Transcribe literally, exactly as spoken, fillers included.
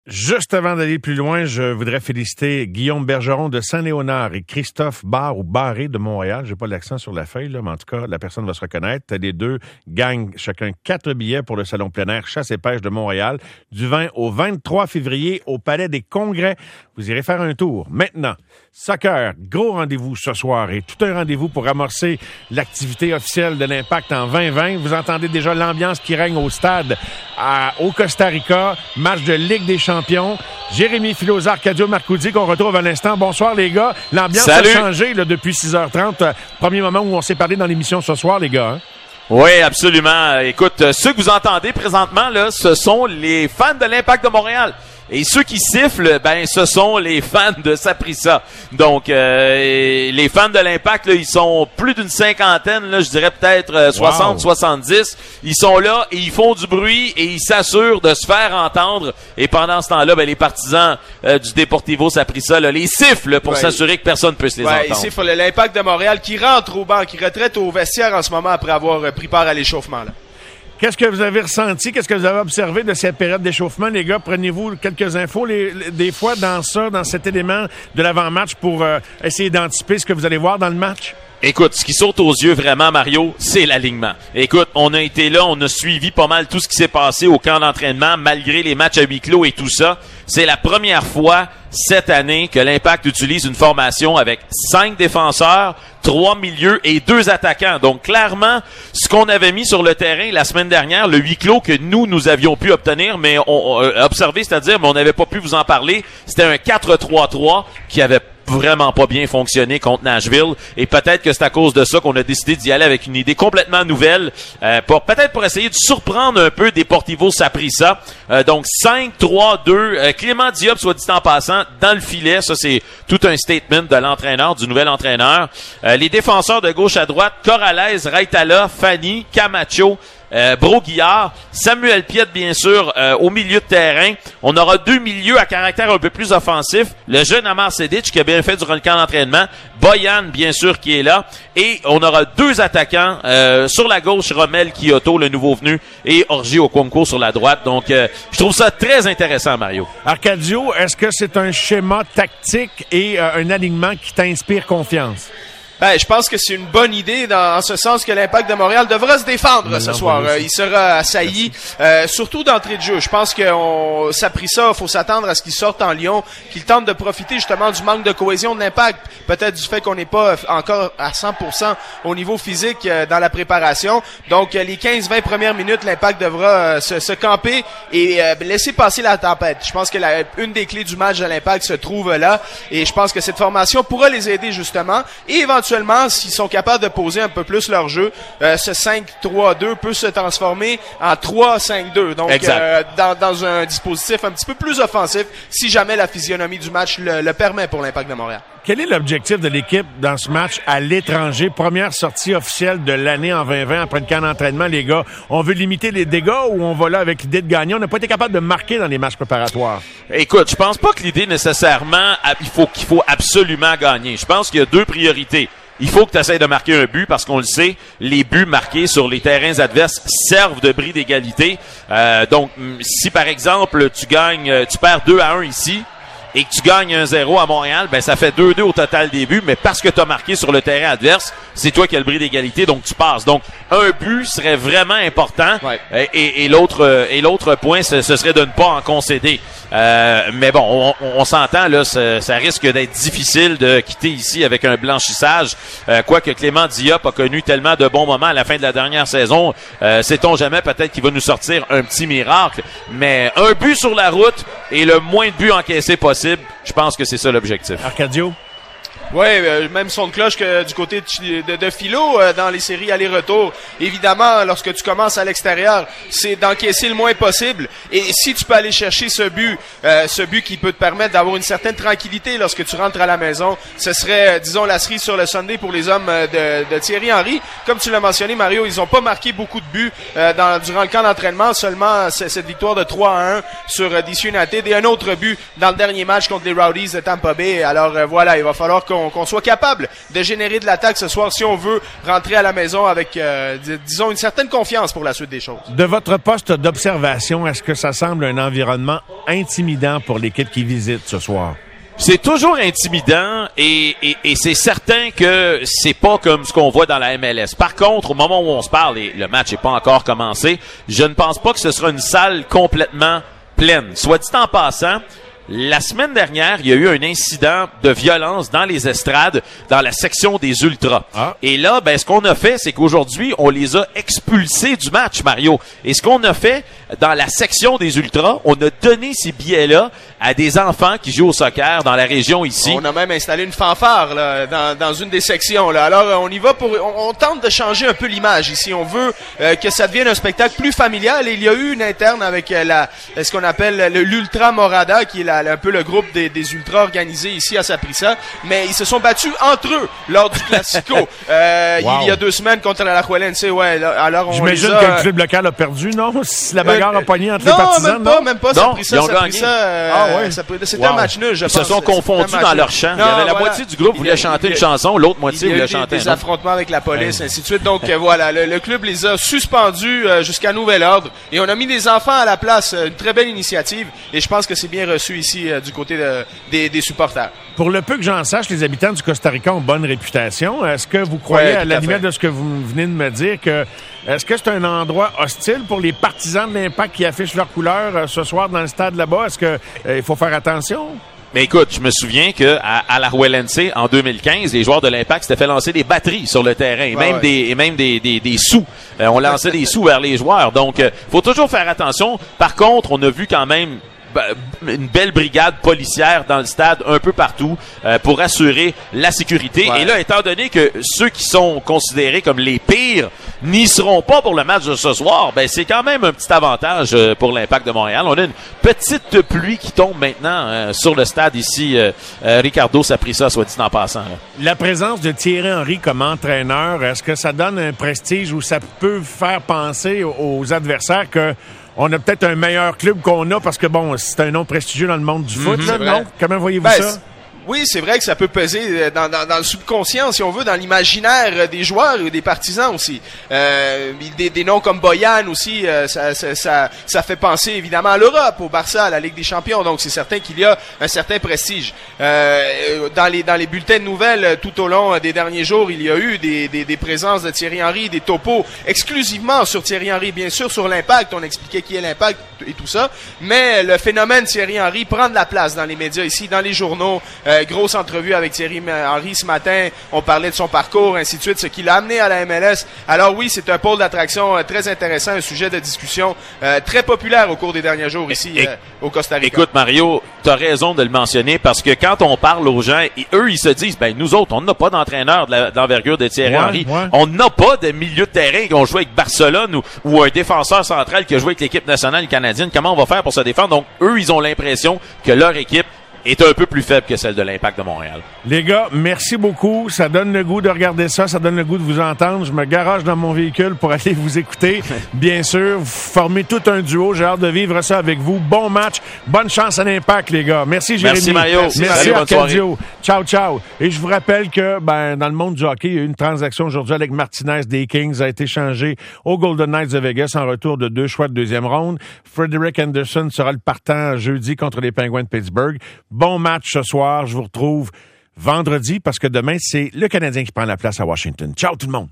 Juste avant d'aller plus loin, je voudrais féliciter Guillaume Bergeron de Saint-Léonard et Christophe Barre ou Barré de Montréal. J'ai pas l'accent sur la feuille, là, mais en tout cas, la personne va se reconnaître. Les deux gagnent chacun quatre billets pour le Salon plein air Chasse et pêche de Montréal du vingt au vingt-trois février au Palais des Congrès. Vous irez faire un tour. Maintenant, soccer, gros rendez-vous ce soir et tout un rendez-vous pour amorcer l'activité officielle de l'Impact en vingt vingt. Vous entendez déjà l'ambiance qui règne au stade à, au Costa Rica, match de Ligue des Champions. Jérémy Filosa, Arcadio Marcoudi qu'on retrouve à l'instant. Bonsoir les gars. L'ambiance Salut. a changé là, depuis six heures trente. Premier moment où on s'est parlé dans l'émission ce soir les gars. Hein? Oui, absolument. Écoute, ceux que vous entendez présentement, là, ce sont les fans de l'Impact de Montréal. Et ceux qui sifflent, ben, ce sont les fans de Saprissa. Donc, euh, les fans de l'Impact, là, ils sont plus d'une cinquantaine, là, je dirais peut-être euh, soixante, soixante-dix. Ils sont là et ils font du bruit et ils s'assurent de se faire entendre. Et pendant ce temps-là, ben, les partisans euh, du Deportivo Saprissa, là, les sifflent pour ouais. s'assurer que personne ne puisse les ouais, entendre. Ils sifflent l'Impact de Montréal qui rentre au banc, qui retraite au vestiaire en ce moment après avoir pris part à l'échauffement, là. Qu'est-ce que vous avez ressenti? Qu'est-ce que vous avez observé de cette période d'échauffement? Les gars, prenez-vous quelques infos les, les, des fois dans ça, dans cet élément de l'avant-match pour euh, essayer d'anticiper ce que vous allez voir dans le match? Écoute, ce qui saute aux yeux vraiment, Mario, c'est l'alignement. Écoute, on a été là, on a suivi pas mal tout ce qui s'est passé au camp d'entraînement, malgré les matchs à huis clos et tout ça. C'est la première fois cette année que l'Impact utilise une formation avec cinq défenseurs, trois milieux et deux attaquants. Donc, clairement, ce qu'on avait mis sur le terrain la semaine dernière, le huis clos que nous, nous avions pu obtenir, mais on, on observé, c'est-à-dire, mais on n'avait pas pu vous en parler, c'était un quatre trois trois qui avait vraiment pas bien fonctionné contre Nashville et peut-être que c'est à cause de ça qu'on a décidé d'y aller avec une idée complètement nouvelle euh, pour peut-être pour essayer de surprendre un peu Deportivo Saprissa. Euh, donc cinq trois deux euh, Clément Diop, soit dit en passant, dans le filet. Ça, c'est tout un statement de l'entraîneur, du nouvel entraîneur. Euh, les défenseurs de gauche à droite, Corrales, Raitala, Fanny, Camacho, Euh, Broguillard, Samuel Piette, bien sûr, euh, au milieu de terrain. On aura deux milieux à caractère un peu plus offensif. Le jeune Amar Sedic, qui a bien fait durant le camp d'entraînement. Boyan, bien sûr, qui est là. Et on aura deux attaquants. Euh, sur la gauche, Romel Kyoto, le nouveau venu, et Orji Okonkwo sur la droite. Donc, euh, je trouve ça très intéressant, Mario. Arcadio, est-ce que c'est un schéma tactique et euh, un alignement qui t'inspire confiance? Ben, je pense que c'est une bonne idée dans en ce sens que l'Impact de Montréal devra se défendre non, ce non, soir. Euh, il sera assailli, euh, surtout d'entrée de jeu. Je pense que on, ça a pris ça, faut s'attendre à ce qu'il sorte en Lyon, qu'il tente de profiter justement du manque de cohésion de l'Impact, peut-être du fait qu'on n'est pas encore à cent pour cent au niveau physique euh, dans la préparation. Donc, euh, les quinze vingt premières minutes, l'Impact devra euh, se, se camper et euh, laisser passer la tempête. Je pense que la, une des clés du match de l'Impact se trouve là et je pense que cette formation pourra les aider justement et éventuellement s'ils sont capables de poser un peu plus leur jeu, euh, ce cinq trois deux peut se transformer en trois cinq deux. Donc, euh, dans, dans un dispositif un petit peu plus offensif, si jamais la physionomie du match le, le permet pour l'Impact de Montréal. Quel est l'objectif de l'équipe dans ce match à l'étranger? Première sortie officielle de l'année en vingt vingt après le camp d'entraînement, les gars. On veut limiter les dégâts ou on va là avec l'idée de gagner? On n'a pas été capable de marquer dans les matchs préparatoires. Écoute, je pense pas que l'idée nécessairement, il faut qu'il faut absolument gagner. Je pense qu'il y a deux priorités. Il faut que tu essaies de marquer un but parce qu'on le sait, les buts marqués sur les terrains adverses servent de bris d'égalité. Euh, donc, si par exemple, tu gagnes, tu perds deux à un ici et que tu gagnes un zéro à Montréal, ben ça fait deux deux au total des buts, mais parce que tu as marqué sur le terrain adverse, c'est toi qui as le bris d'égalité, donc tu passes. Donc, un but serait vraiment important ouais. et, et, et l'autre et l'autre point, ce, ce serait de ne pas en concéder. Euh, mais bon, on, on, on s'entend, là, ça, ça risque d'être difficile de quitter ici avec un blanchissage. Euh, quoique Clément Diop a connu tellement de bons moments à la fin de la dernière saison, euh, sait-on jamais, peut-être qu'il va nous sortir un petit miracle. Mais un but sur la route et le moins de buts encaissés possible, je pense que c'est ça l'objectif. Arcadio? Oui, euh, même son de cloche que du côté de, de, de Philo euh, dans les séries aller-retour. Évidemment, lorsque tu commences à l'extérieur, c'est d'encaisser le moins possible. Et si tu peux aller chercher ce but, euh, ce but qui peut te permettre d'avoir une certaine tranquillité lorsque tu rentres à la maison, ce serait, euh, disons, la cerise sur le Sunday pour les hommes euh, de, de Thierry Henry. Comme tu l'as mentionné, Mario, ils n'ont pas marqué beaucoup de buts euh, dans, durant le camp d'entraînement. Seulement c- cette victoire de trois à un sur euh, D C United et un autre but dans le dernier match contre les Rowdies de Tampa Bay. Alors euh, voilà, il va falloir qu'on qu'on, qu'on soit capable de générer de l'attaque ce soir si on veut rentrer à la maison avec, euh, d- disons, une certaine confiance pour la suite des choses. De votre poste d'observation, est-ce que ça semble un environnement intimidant pour l'équipe qui visite ce soir? C'est toujours intimidant et, et, et c'est certain que c'est pas comme ce qu'on voit dans la M L S. Par contre, au moment où on se parle, et le match n'est pas encore commencé, je ne pense pas que ce sera une salle complètement pleine. Soit dit en passant, la semaine dernière, il y a eu un incident de violence dans les estrades, dans la section des Ultras. Ah. Et là, ben, ce qu'on a fait, c'est qu'aujourd'hui, on les a expulsés du match, Mario. Et ce qu'on a fait, dans la section des Ultras, on a donné ces billets-là à des enfants qui jouent au soccer dans la région ici. On a même installé une fanfare là, dans, dans une des sections. Là. Alors, on y va pour... On, on tente de changer un peu l'image ici. On veut euh, que ça devienne un spectacle plus familial. Et il y a eu une interne avec euh, la, ce qu'on appelle le, l'Ultra Morada, qui est la, un peu le groupe des, des Ultras organisés ici à Saprissa. Mais ils se sont battus entre eux lors du Classico. euh, wow. Il y a deux semaines contre la Alajuelense. Ouais, là, alors on J'imagine les a, que le club local a perdu, non? Si la bagarre euh, a pogné entre non, les partisans, même pas, non? même pas. Non, Saprissa, ils ont Saprissa, gagné. euh, Ah ouais. C'était Wow. un match nul, je Ils pense. se sont confondus dans leur chant. Non, il y avait la voilà. moitié du groupe voulait chanter une chanson, l'autre moitié voulait chanter des un autre. affrontements avec la police, ouais. Ainsi de suite. Donc euh, voilà, le, le club les a suspendus euh, jusqu'à nouvel ordre et on a mis des enfants à la place. Une très belle initiative et je pense que c'est bien reçu ici euh, du côté de, des, des supporters. Pour le peu que j'en sache, les habitants du Costa Rica ont bonne réputation. Est-ce que vous croyez, ouais, à la à limite de ce que vous venez de me dire, que est-ce que c'est un endroit hostile pour les partisans de l'Impact qui affichent leurs couleurs euh, ce soir dans le stade là-bas? Est-ce que euh, il faut faire attention? Mais écoute, je me souviens que à, à l'Alajuelense, en deux mille quinze, les joueurs de l'Impact s'étaient fait lancer des batteries sur le terrain, et ouais, même ouais. des et même des des, des sous. Euh, on lançait des sous vers les joueurs. Donc, euh, faut toujours faire attention. Par contre, on a vu quand même une belle brigade policière dans le stade un peu partout euh, pour assurer la sécurité. Ouais. Et là, étant donné que ceux qui sont considérés comme les pires n'y seront pas pour le match de ce soir, ben c'est quand même un petit avantage euh, pour l'Impact de Montréal. On a une petite pluie qui tombe maintenant euh, sur le stade ici. Euh, euh, Ricardo Saprissa, soit dit en passant. Là. La présence de Thierry Henry comme entraîneur, est-ce que ça donne un prestige ou ça peut faire penser aux adversaires que on a peut-être un meilleur club qu'on a parce que, bon, c'est un nom prestigieux dans le monde du foot, mm-hmm, là, non? Comment voyez-vous ben, ça? Oui, c'est vrai que ça peut peser dans, dans, dans le subconscient, si on veut, dans l'imaginaire des joueurs et des partisans aussi. Euh, des, des noms comme Boyan aussi, euh, ça, ça, ça, ça fait penser évidemment à l'Europe, au Barça, à la Ligue des Champions. Donc c'est certain qu'il y a un certain prestige. Euh, dans les dans les bulletins de nouvelles, tout au long des derniers jours, il y a eu des, des, des présences de Thierry Henry, des topos exclusivement sur Thierry Henry, bien sûr sur l'Impact. On expliquait qui est l'Impact et tout ça. Mais le phénomène Thierry Henry prend de la place dans les médias ici, dans les journaux. Euh, grosse entrevue avec Thierry Henry ce matin. On parlait de son parcours, ainsi de suite, ce qui l'a amené à la M L S. Alors oui, c'est un pôle d'attraction euh, très intéressant, un sujet de discussion euh, très populaire au cours des derniers jours ici euh, au Costa Rica. Écoute, Mario, t'as raison de le mentionner parce que quand on parle aux gens, et eux, ils se disent, ben nous autres, on n'a pas d'entraîneur de, la, de l'envergure de Thierry ouais, Henry. Ouais. On n'a pas de milieu de terrain qui ont joué avec Barcelone ou, ou un défenseur central qui a joué avec l'équipe nationale canadienne. Comment on va faire pour se défendre? Donc, eux, ils ont l'impression que leur équipe est un peu plus faible que celle de l'Impact de Montréal. Les gars, merci beaucoup. Ça donne le goût de regarder ça. Ça donne le goût de vous entendre. Je me garage dans mon véhicule pour aller vous écouter. Bien sûr, vous formez tout un duo. J'ai hâte de vivre ça avec vous. Bon match. Bonne chance à l'Impact, les gars. Merci, Jérémy. Merci, Mario. Merci, Merci Arcadio. Ciao, ciao. Et je vous rappelle que, ben, dans le monde du hockey, il y a eu une transaction aujourd'hui avec Martinez des Kings a été changé aux Golden Knights de Vegas en retour de deux choix de deuxième ronde. Frederick Anderson sera le partant jeudi contre les Penguins de Pittsburgh. Bon match ce soir. Je vous retrouve vendredi parce que demain, c'est le Canadien qui prend la place à Washington. Ciao tout le monde!